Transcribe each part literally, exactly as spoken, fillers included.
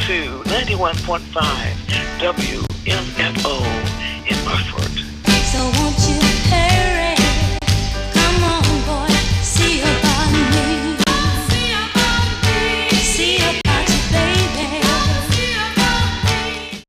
to ninety-one point five W M F O in Hartford. So won't you hurry? Come on, boy, see about me. See about me. See about you, baby. See about me.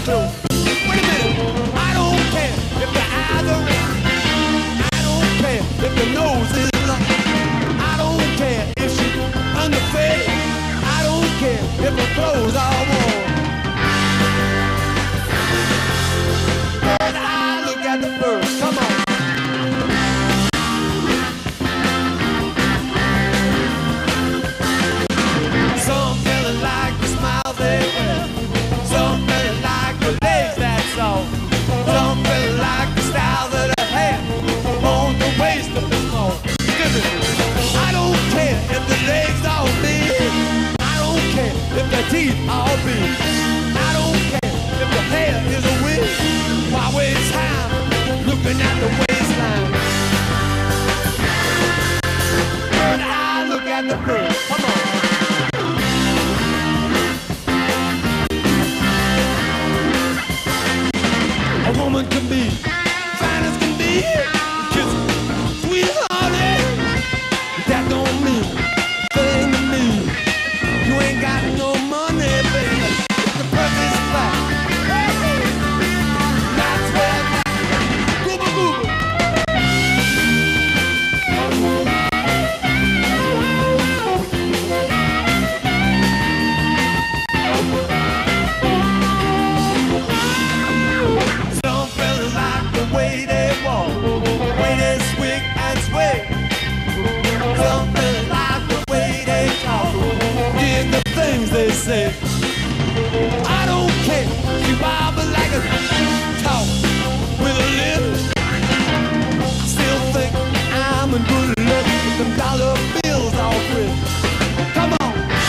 clothes. Wait a minute, I don't care if the eyes are red. I don't care if the nose is long. I don't care if she's underfed. I don't care if her clothes are warm. Bird's eye, look at the birds, come on. Some fellas like the smile they wear. Some fellas like the legs that's all. Some fellas like the style that I have on the waist of the small. I don't care if the legs are big. I don't care if the teeth are big. I don't care if the hair is a wig. Why waste time looking at the waistline? Bird eye, look at the bird. Come on. A woman can be fine as can be, kiss sweethearted. That don't mean a thing to me. You ain't got no money, baby. The purse is flat. That's where gooba gooba. Some fellas like the way they walk, the way they swig and sway. Some fellas like the way they talk, dig the things they say. I don't care, she wobbles like a talk with a lip. I still think I'm in good luck with them dollar bills all crisp. Come on.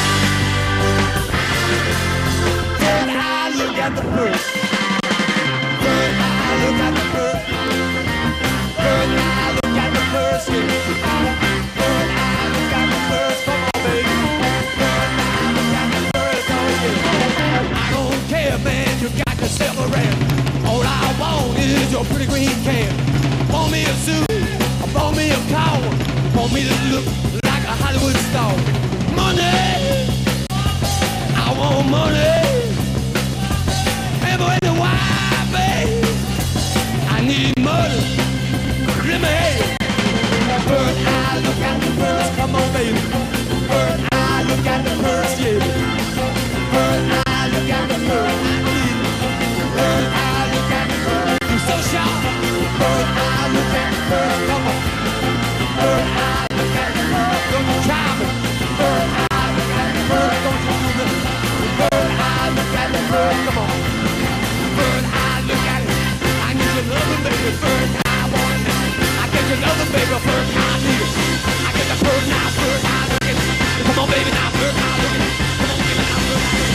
Bird eye, look at the bird. Bird eye, look at the bird. Bird eye, look at the bird. Bird eye, look at the bird. Come on, baby. Bird eye, look at the bird. I don't care, man. You got yourself a ram. All I want is your pretty green can. Want me a suit? Want me a car? Want me to look like a Hollywood star? Money! I want money! Ever in the wild, babe? I need money. Let me have it. Bird eye, look at the birds. Come on, baby. Bird eye, look at the birds, yeah. Bird eye, look at the birds. Bird eye, look at the birds. You so sharp. Bird eye, look at the birds. Come on. Bird eye, look at the birds. Don't you try me. Bird eye, look at the birds. Don't you do this. Bird eye, look at the birds. Come on. Bird eye, look at it. I need your loving, baby. Bird eye, I want it. I get your loving, baby. Bird eye, I need it. I get the bird now. Bird eye, look at it. Come on, baby, now. Bird eye, look at it. Come on, baby, now. Bird eye.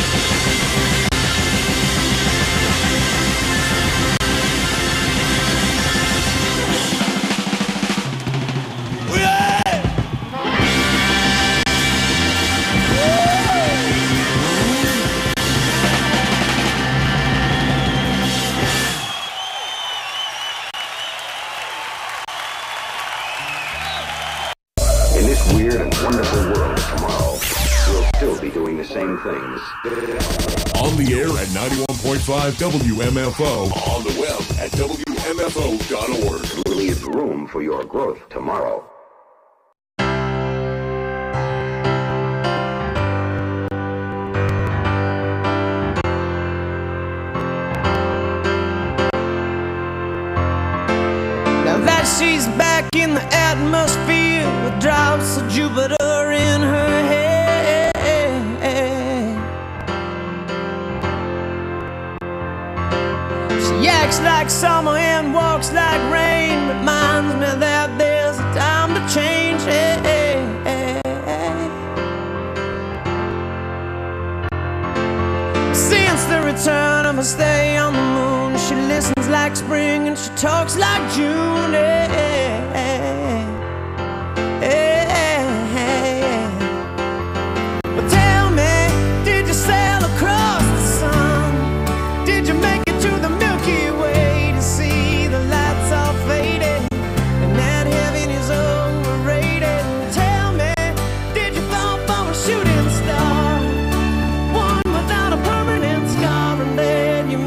Same things. On the air at ninety-one point five W M F O. On the web at W M F O dot org. Leave room for your growth tomorrow. Now that she's back in the atmosphere with drops of Jupiter in her head. She acts like summer and walks like rain. Reminds me that there's a time to change. Since the return of her stay on the moon, she listens like spring and she talks like June. But tell me, did you sail across the sun? Did you make it to the Milky Way to see the lights all faded and that heaven is overrated? Tell me, did you fall for a shooting star, one without a permanent scar, and then you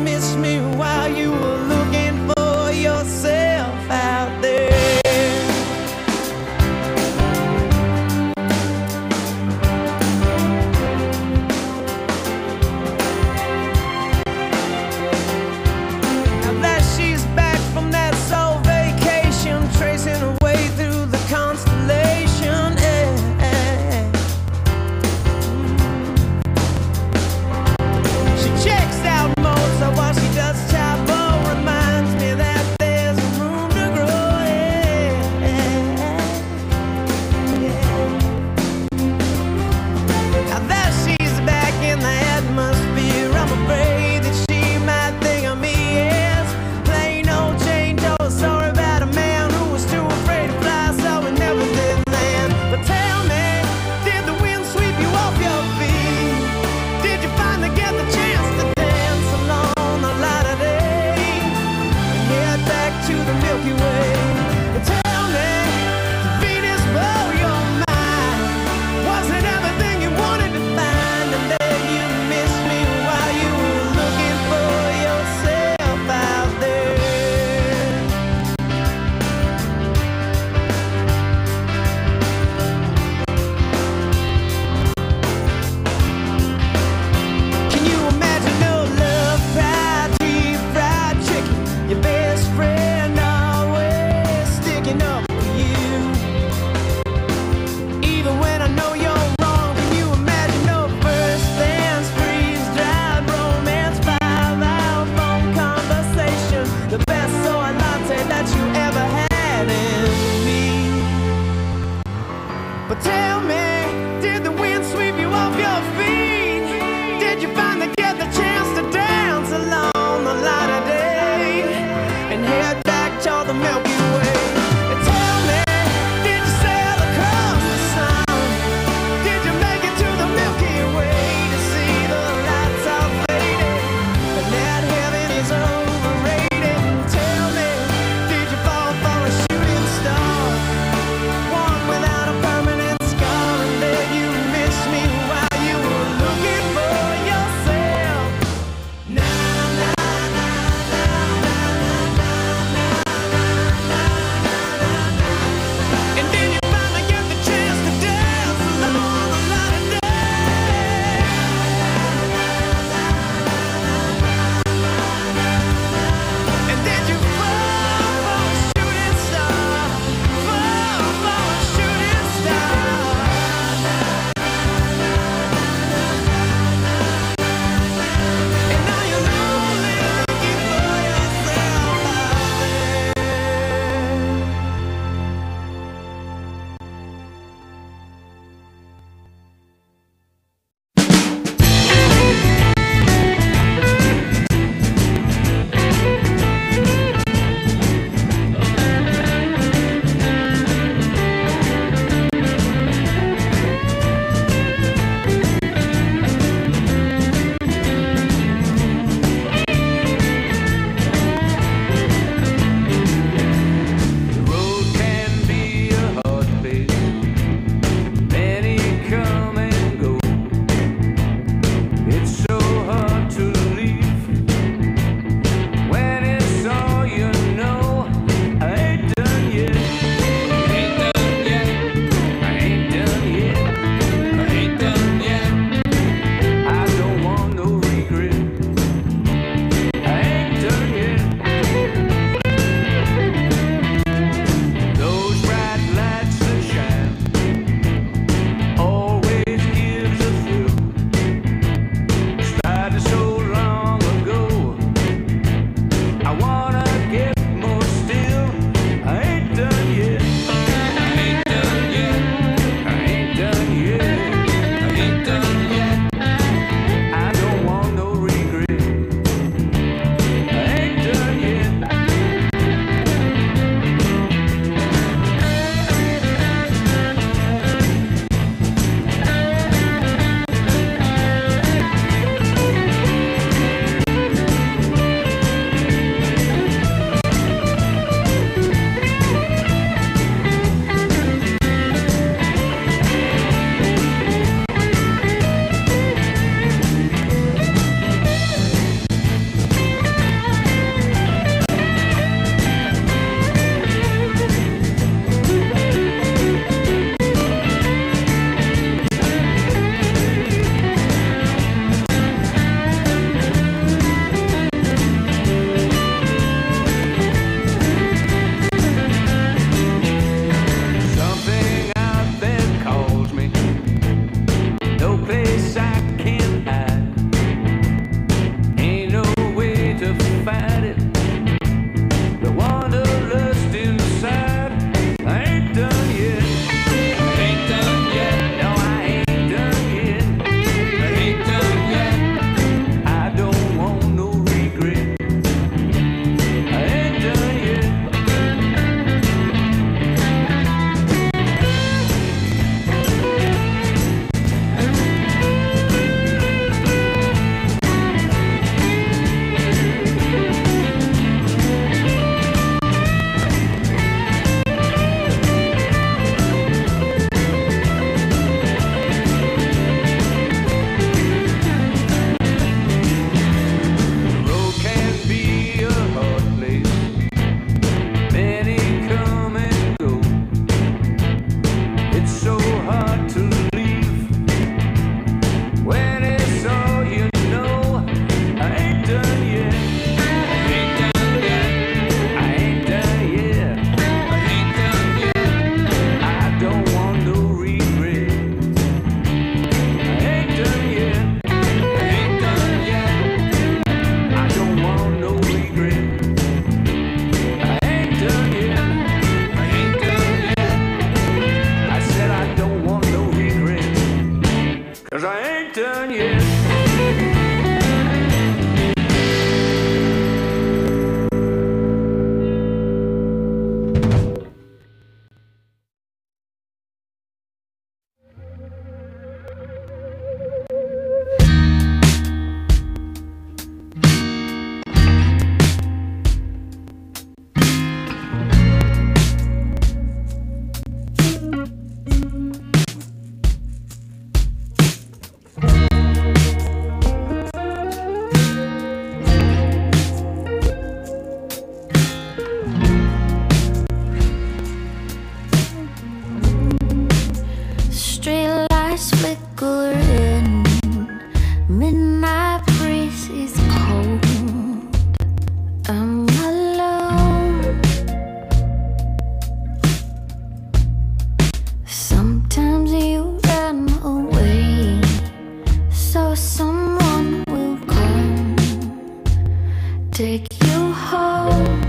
take you home.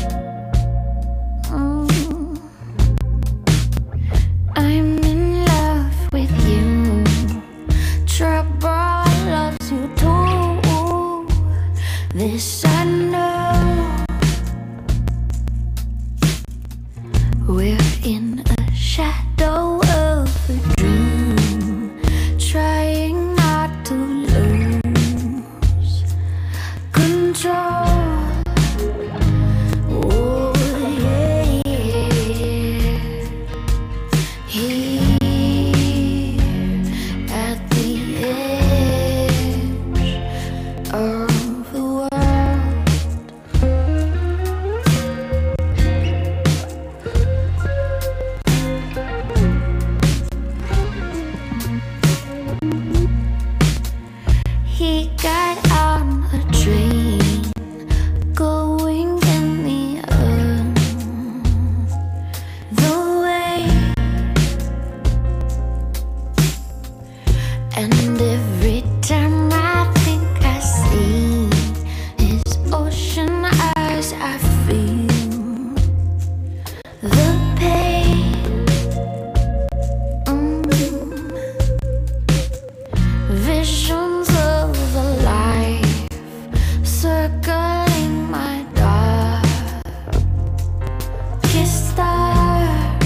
Mm. I'm in love with you. Trouble loves you too. This I know. We're in a shadow of a dream, trying not to lose control. Oh yeah, here at the edge of the world. He got on a train going in the other way, and every time I think I see his ocean eyes, I feel the pain. Mm. Visions of a life circling my darkest star.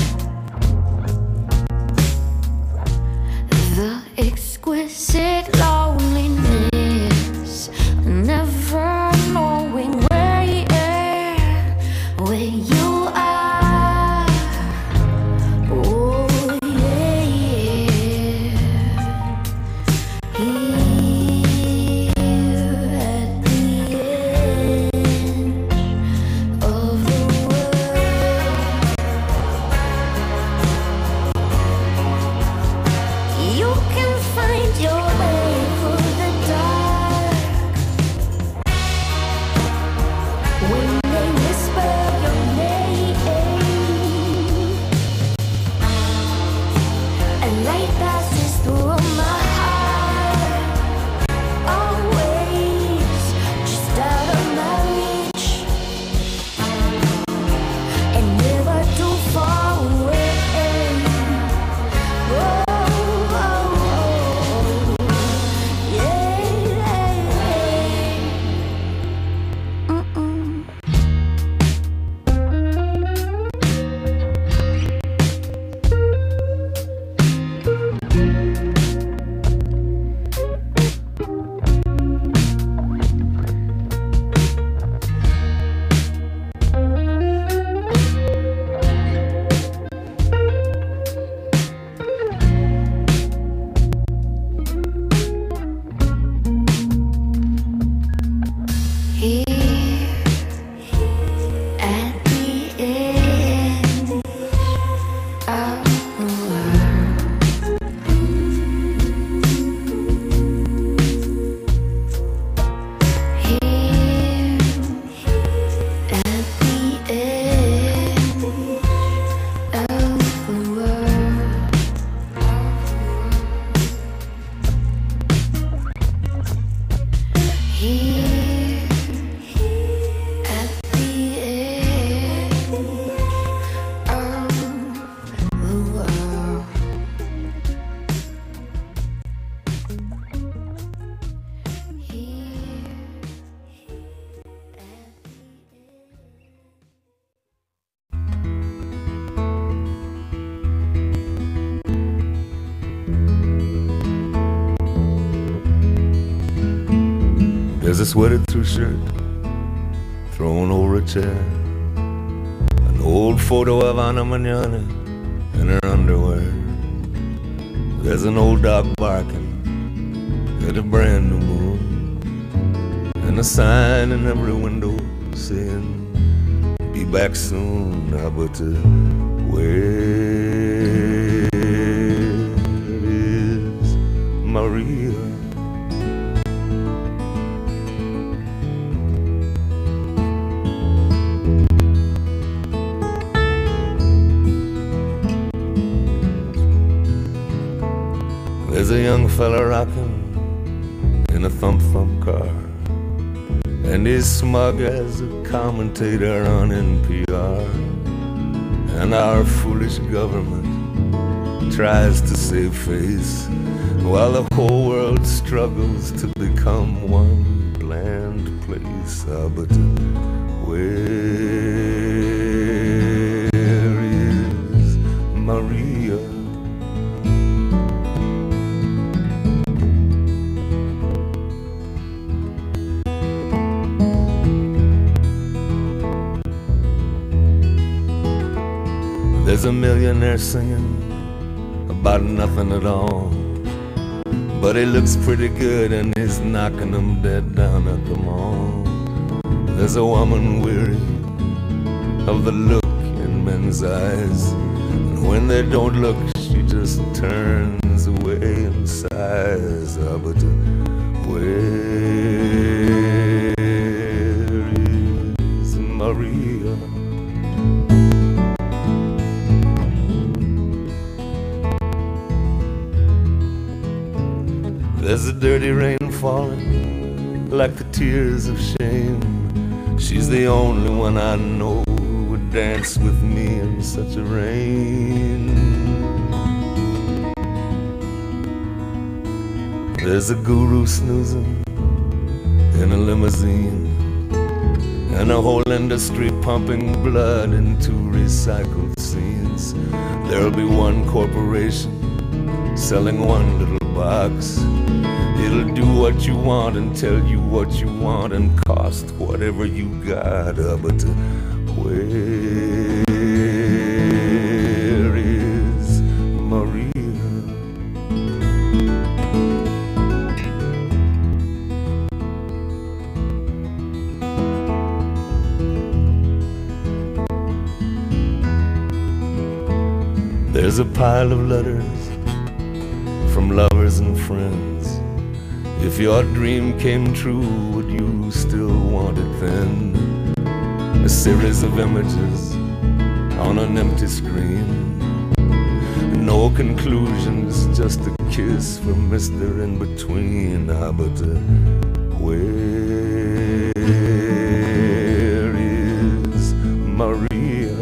The exquisite loneliness, never knowing where, where you are. Oh yeah, here at the edge of the world. You can find your way through the dark when they whisper your name. A light passes through my heart, always just out of my reach, and never too far away. Oh, oh, oh, yeah. Mm-mm. Here at the end of the world. Here at the end of the world. Here at the edge of the world. Here There's a sweated through shirt thrown over a chair, an old photo of Ana Mañana in her underwear. There's an old dog barking at a brand new moon, and a sign in every window saying, "Be back soon." Ah, but uh, where is Maria? There's a young fella rocking in a thump thump car, and he's smug as a commentator on N P R. And our foolish government tries to save face while the whole world struggles to become one bland place. Ah, but where is Maria? There's a millionaire singing about nothing at all, but he looks pretty good and he's knocking them dead down at the mall. There's a woman weary of the look in men's eyes, and when they don't look, she just turns away and sighs. Ah, but where is Maria? There's a dirty rain falling like the tears of shame. She's the only one I know who would dance with me in such a rain. There's a guru snoozing in a limousine, and a whole industry pumping blood into recycled scenes. There'll be one corporation selling one little box. It'll do what you want and tell you what you want and cost whatever you got. Uh, but uh, where is Maria? There's a pile of letters from lovers and friends. If your dream came true, would you still want it then? A series of images on an empty screen. No conclusions, just a kiss from Mister In Between. Ah, but uh, where is Maria?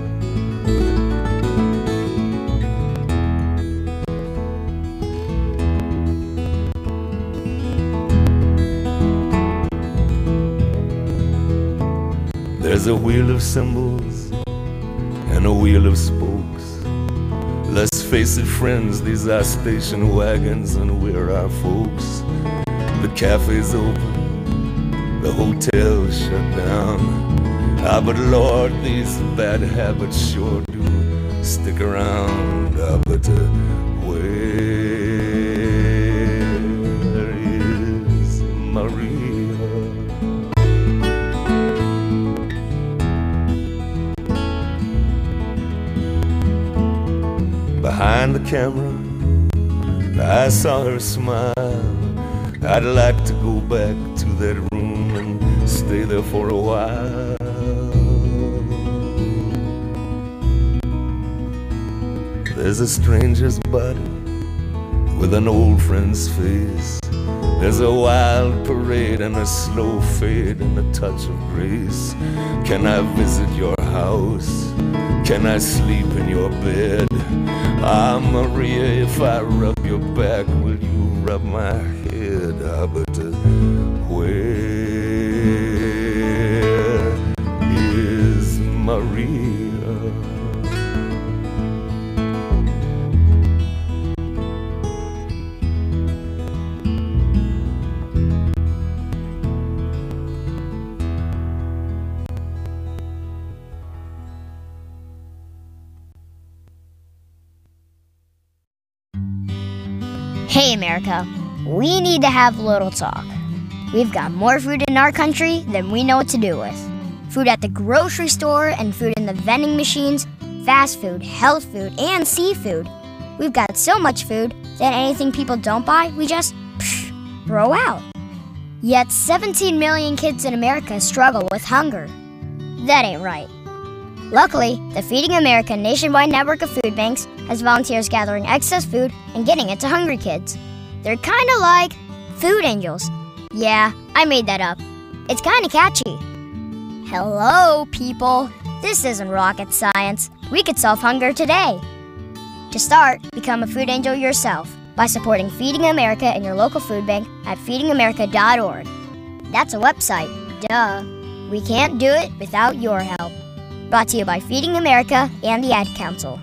There's a wheel of symbols and a wheel of spokes. Let's face it, friends, these are station wagons and we're our folks. The cafe's open, the hotel's shut down. Ah, but Lord, these bad habits sure do stick around. Ah, but uh, where is Maria? Behind the camera, I saw her smile. I'd like to go back to that room and stay there for a while. There's a stranger's body with an old friend's face. There's a wild parade and a slow fade and a touch of grace. Can I visit your house? Can I sleep in your bed? Ah, Maria, if I rub your back, will you rub my head? Ah, but uh, where is Maria? Hey America, we need to have a little talk. We've got more food in our country than we know what to do with. Food at the grocery store and food in the vending machines, fast food, health food, and seafood. We've got so much food that anything people don't buy, we just psh, throw out. Yet seventeen million kids in America struggle with hunger. That ain't right. Luckily, the Feeding America nationwide network of food banks has volunteers gathering excess food and getting it to hungry kids. They're kind of like food angels. Yeah, I made that up. It's kinda catchy. Hello, people. This isn't rocket science. We could solve hunger today. To start, become a food angel yourself by supporting Feeding America in your local food bank at feeding america dot org. That's a website, duh. We can't do it without your help. Brought to you by Feeding America and the Ad Council.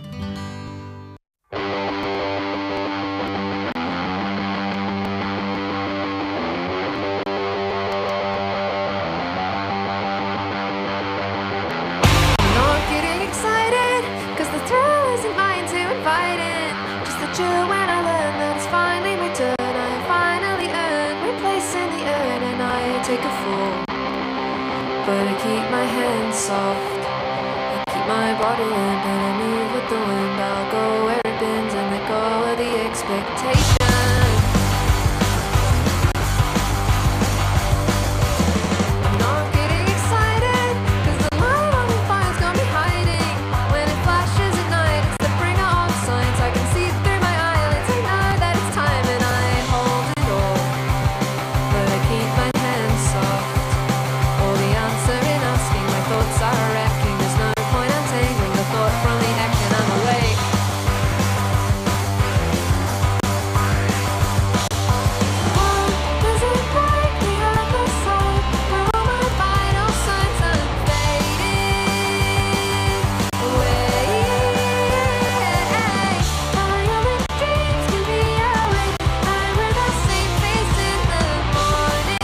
But I keep my hands soft, I keep my body limp, and I move with the wind. I'll go where it bends and let go of the expectation. I'm not getting excited, cause the light on the fire's gonna be hiding. When it flashes at night, it's the bringer of signs. I can see through my eyelids, I know that it's time, and I hold it all. But I keep my hands soft. Answer in asking, my thoughts are wrecking. There's no point untangling the thought from the action. I'm awake. Oh, does it break the other side where all my vital signs are fading away? My only dreams can be awake. I wear the same face in the morning.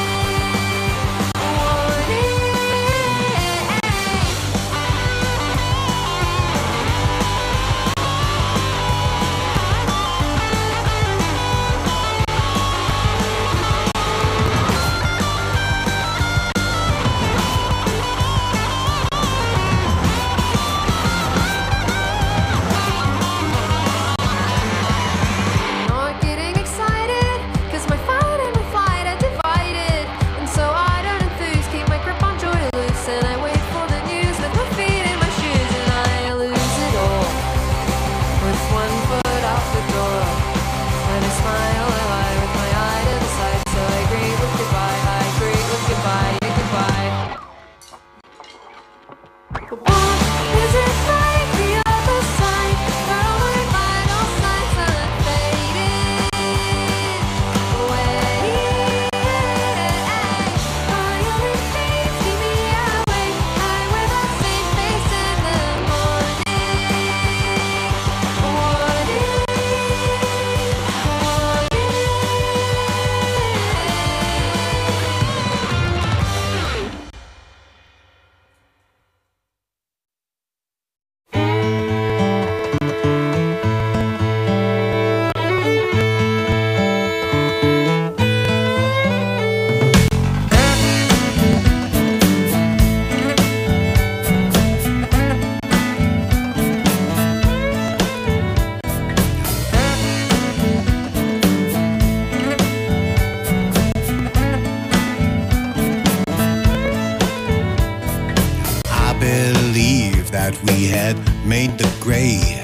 We had made the grade.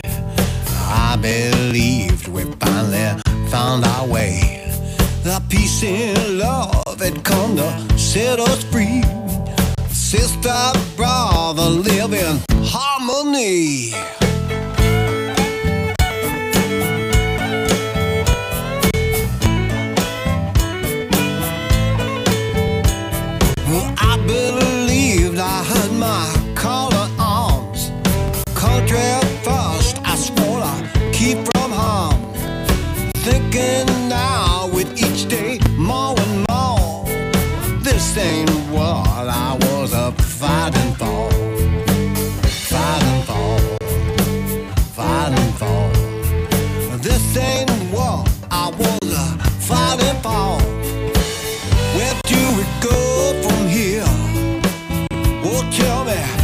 I believed we finally found our way. The peace and love had come to set us free. Sister, brother, live in harmony. Well, I believed I heard my call to arms. Country first, I swore I'd keep from harm. Thinking now with each day more and more, this ain't what I was up fighting for. Fighting for, fighting for. This ain't what I was up fighting for. Where do we go from here? Oh, tell me.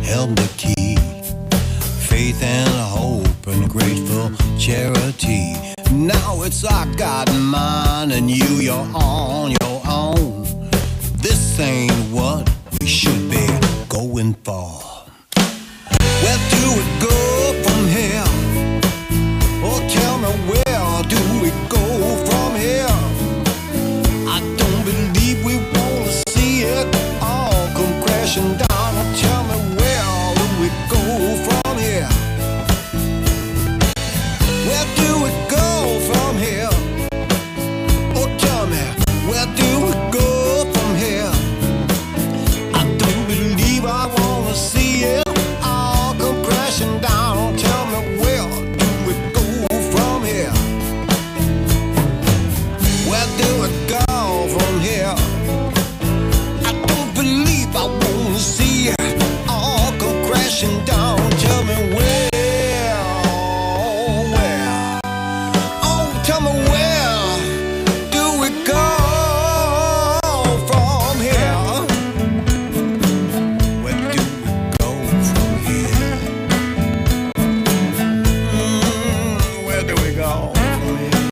held the key. Faith and hope and grateful charity. Now it's I got mine and you, you're on your own. This ain't what we should be going for. Where do we go from here? Oh, tell me, where do we go from here? I don't believe we wanna see it all come crashing down. Oh, tell me, where do we go from here? Where do we go from here? Oh, tell me, where do we go from here? I don't believe I wanna see it all come crashing down. Oh, tell me, where do we go from here? Where do we go from here? I don't believe I wanna see it all come crashing down. Tell me where, oh, where, oh, tell me where do we go from here? Where do we go from here? Mm, where do we go from here?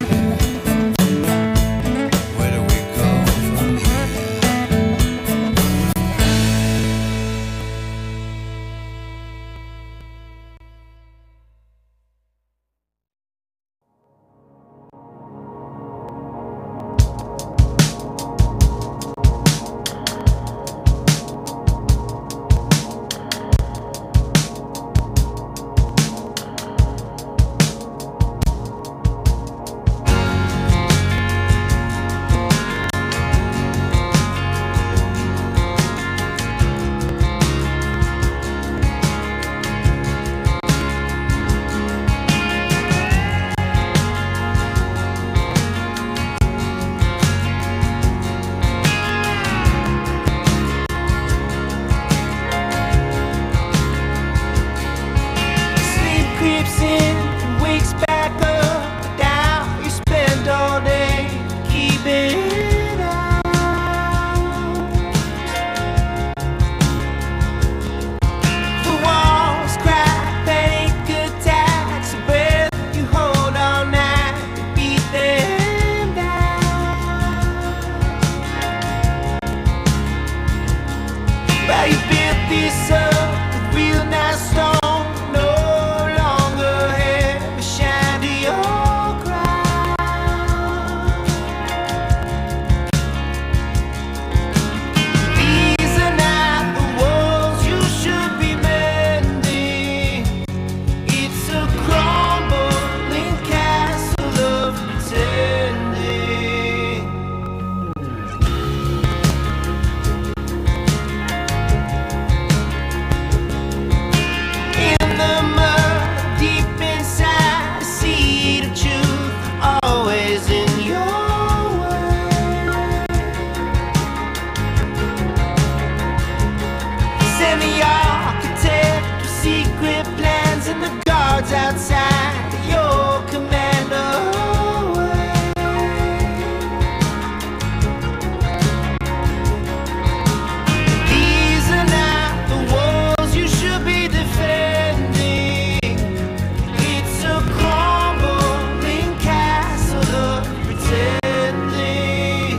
Where do we go from here? Sleep creeps in and wakes back up. Down you spend all day keeping it out. The walls crack, panic attacks. The breath you hold all night to beat them down. But you built this up with real nice stone. No longer have a shine to your crown. These are not the walls you should be mending. It's a crumbling castle of pretending. In the mud, deep inside, a seed of truth, always in your way. Send the architect with secret plans and the guards outside your command away. These are not the walls you should be defending. It's a crumbling castle of pretending.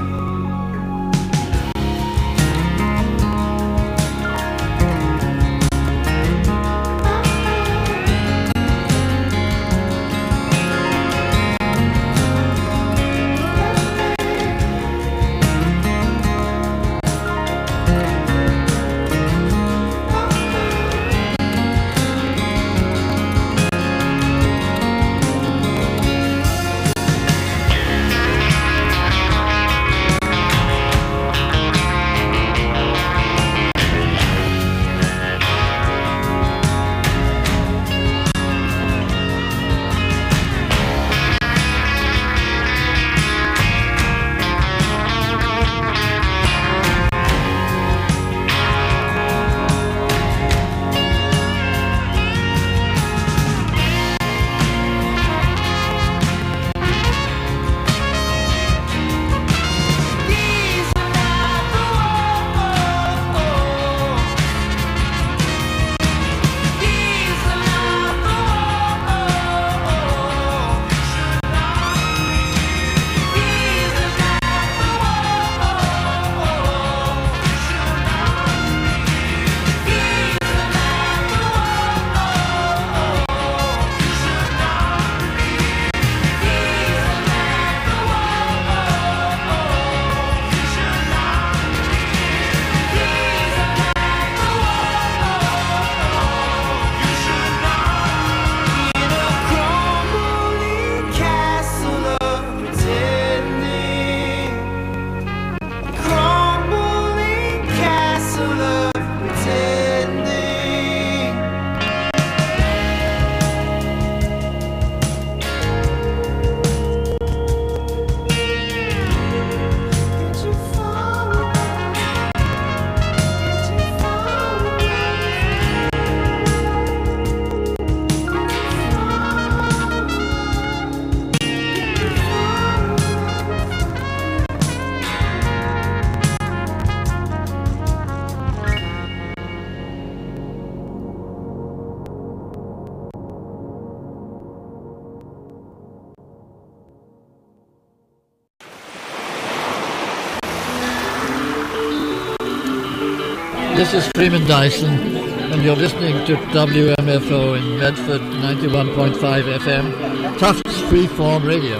This is Freeman Dyson, and you're listening to W M F O in Medford, ninety-one point five F M, Tufts Freeform Radio.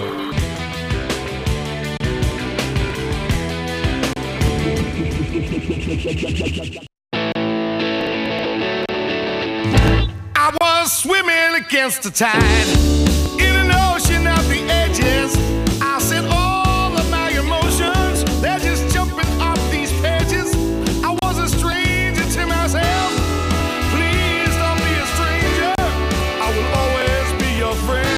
I was swimming against the tide in an ocean of the edges. I said all of my emotions, they're just jumping off these pages. I was a stranger to myself. Please don't be a stranger. I will always be your friend.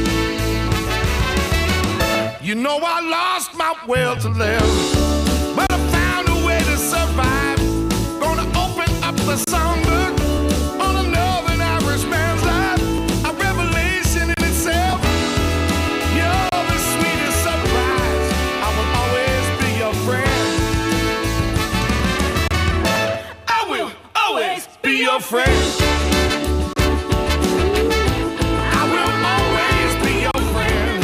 You know I lost my will to live, but I found a way to survive. Gonna open up the songbook on a northern Irishman's life. A revelation in itself. You're the sweetest surprise. I will always be your friend. I will always be your friend. I will always be your friend.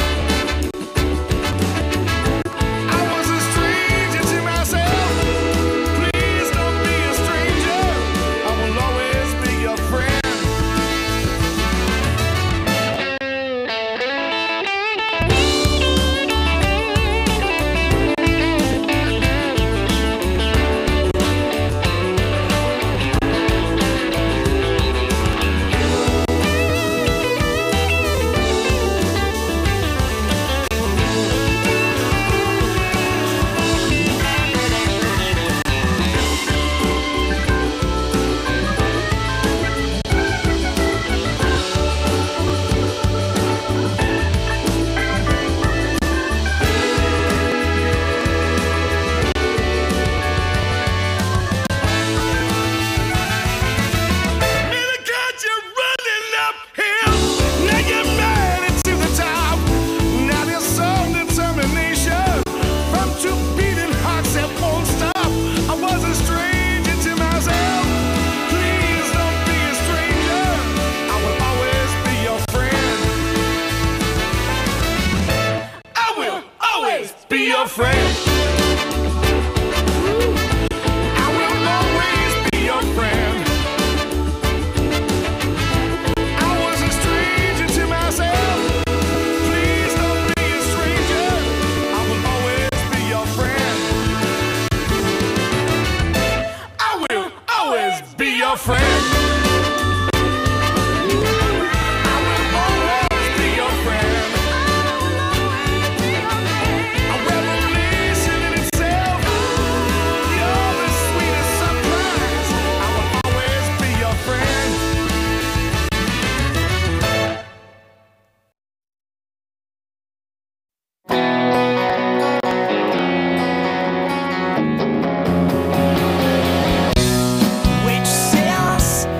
I was a stranger to myself. Please don't be a stranger. I will always be your friend. Which says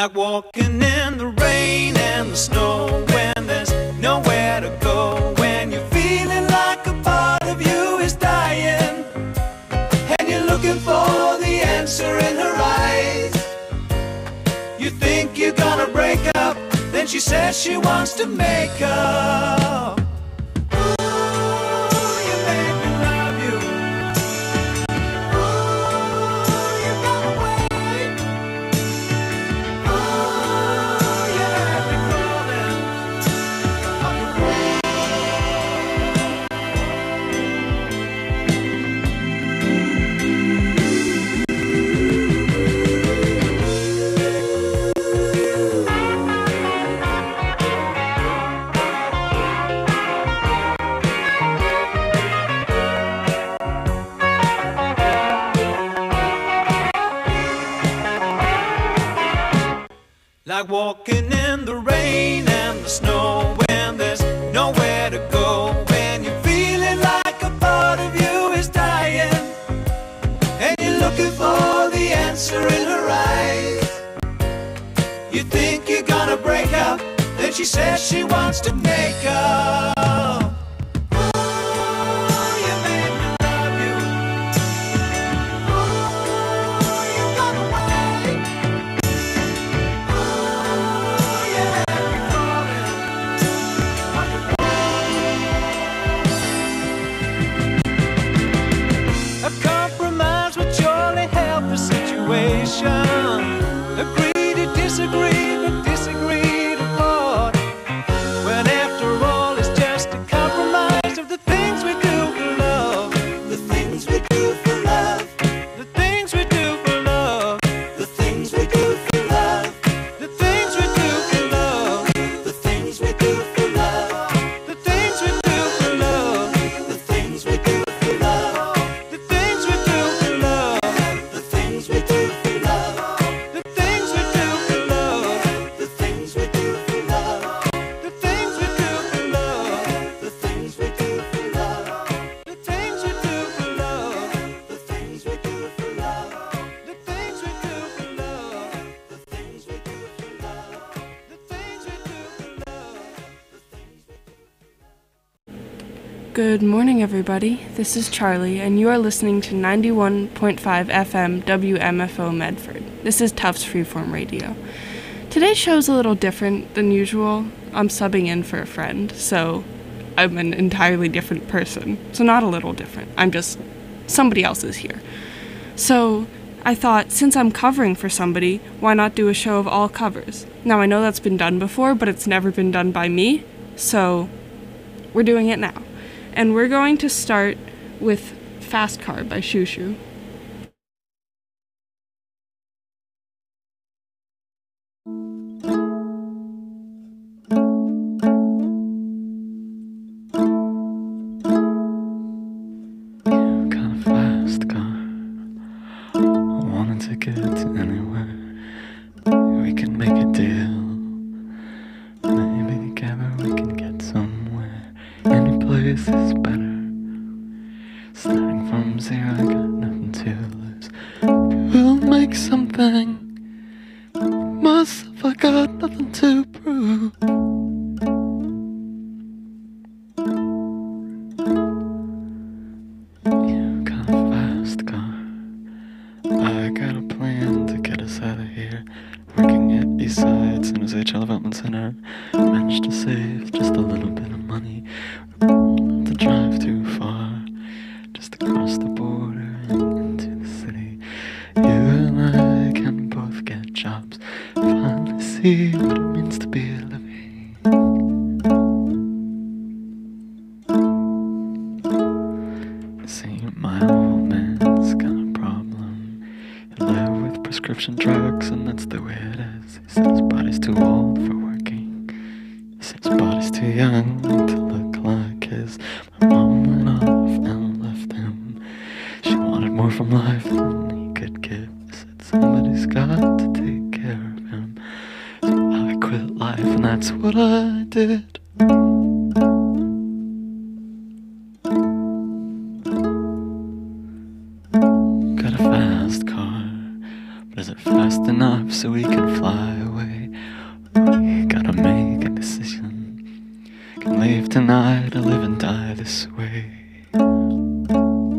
Like walking in the rain and the snow when there's nowhere to go. When you're feeling like a part of you is dying and you're looking for the answer in her eyes. You think you're gonna break up, then she says she wants to make up. Like walking in the rain and the snow when there's nowhere to go. When you're feeling like a part of you is dying and you're looking for the answer in her eyes. You think you're gonna break up, then she says she wants to make up. Agree to disagree, but disagree to part. When after all it's just a compromise of the things we do for love. The things we do for love. The things we do for love. The things we do for love. The things we do for love. The things we do for love. The things we do for love. The things we do for love. The things we do for love. The things we do for love. Good morning, everybody. This is Charlie, and you are listening to ninety-one point five F M W M F O Medford. This is Tufts Freeform Radio. Today's show is a little different than usual. I'm subbing in for a friend, so I'm an entirely different person. So not a little different. I'm just somebody else is here. So I thought, since I'm covering for somebody, why not do a show of all covers? Now, I know that's been done before, but it's never been done by me, so we're doing it now. And we're going to start with Fast Car by Shoo Shoo. it fast enough so we can fly away? We gotta make a decision. Can leave tonight or live and die this way.